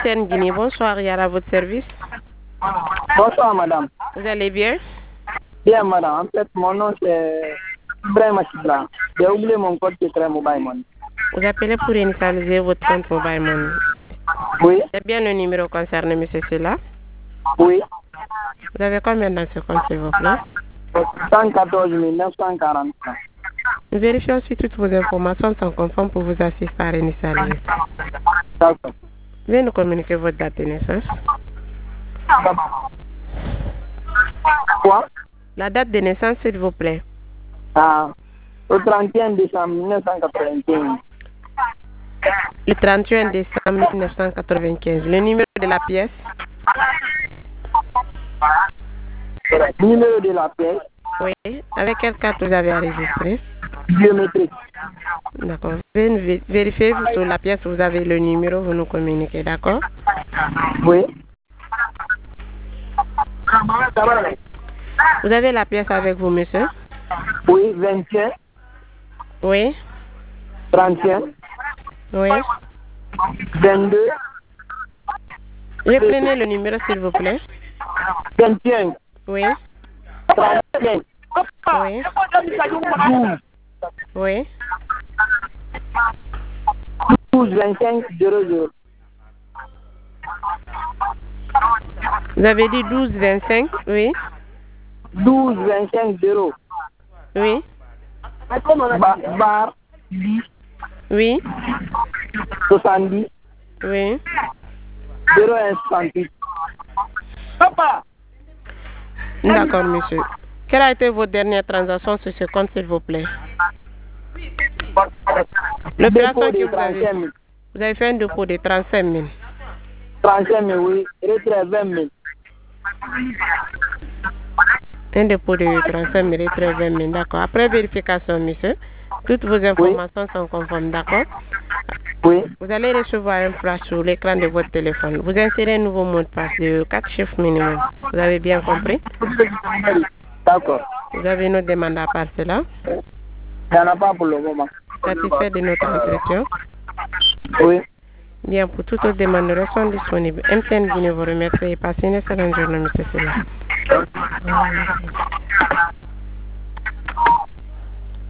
MTN Guinée, bonsoir, Yara, à votre service. Bonsoir, madame. Vous allez bien? Bien, madame. En fait, mon nom, c'est Ibrahim Chibra. J'ai oublié mon code secret Mobile Money. Vous appelez pour initialiser votre compte Mobile Money. Oui. C'est bien le numéro concerné, monsieur Cela? Oui. Vous avez combien dans ce compte, s'il vous plaît? 114 945. Nous vérifions si toutes vos informations sont conformes pour vous assister à initialiser. D'accord. Veuillez nous communiquer votre date de naissance. Quoi? La date de naissance, s'il vous plaît. Au 31 décembre 1995. Le 31 décembre 1995. Le numéro de la pièce? Numéro de la pièce? Oui. Avec quelle carte vous avez enregistré? Biométrique. D'accord. Vérifiez sur la pièce, vous avez le numéro, vous nous communiquez, d'accord? Oui. Vous avez la pièce avec vous, monsieur? Oui, 21. Oui. 31. Oui. 22. Reprenez le numéro, s'il vous plaît. 21. Oui. 31. Oui. 12. Oui. 12, 25, 00. Vous avez dit 12, 25? Oui. 12, 25, 0. Oui. Bar 10. Oui. 70. Oui. 01 68. Papa! D'accord, monsieur. Quelle a été votre dernière transaction sur ce compte, s'il vous plaît? L'opération que vous avez. Vous avez fait un dépôt de 35 000. 35 000, oui. Retrait 20 000. Un dépôt de 35 000, retrait 20 000, d'accord. Après vérification, monsieur, toutes vos informations sont conformes, d'accord? Oui. Vous allez recevoir un flash sur l'écran de votre téléphone. Vous insérez un nouveau mot de passe de 4 chiffres minimum. Vous avez bien compris? D'accord. Vous avez une autre demande à part cela? Il n'y en a pas pour le moment. Satisfait de notre entretien? Oui. Bien, pour toute autre demande, nous restons disponibles. MTN Guinée vous remercie et passez une excellente journée, monsieur Silla.